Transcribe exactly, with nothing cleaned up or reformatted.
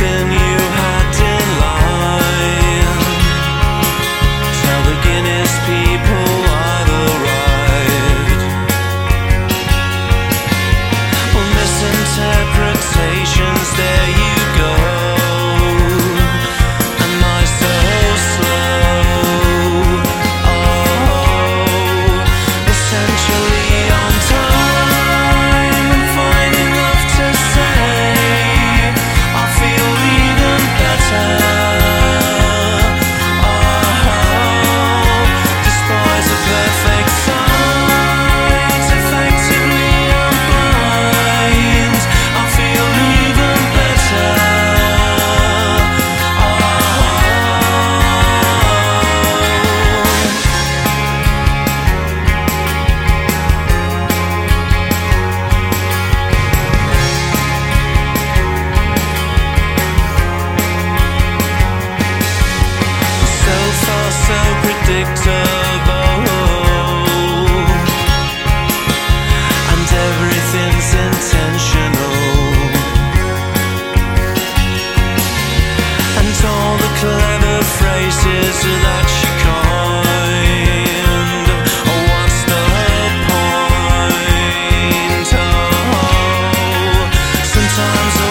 everything you had in line. Tell the Guinness people I've arrived. Well, misinterpretations, there you go. Am I so slow? Oh, essentially on time, and fine enough to say I feel even better. Oh, despise a perfect sight, effectively I'm blind. I feel even better. So far, so predictable, and everything's intentional, and all the clever phrases that you coined. Oh, what's the point? Oh, sometimes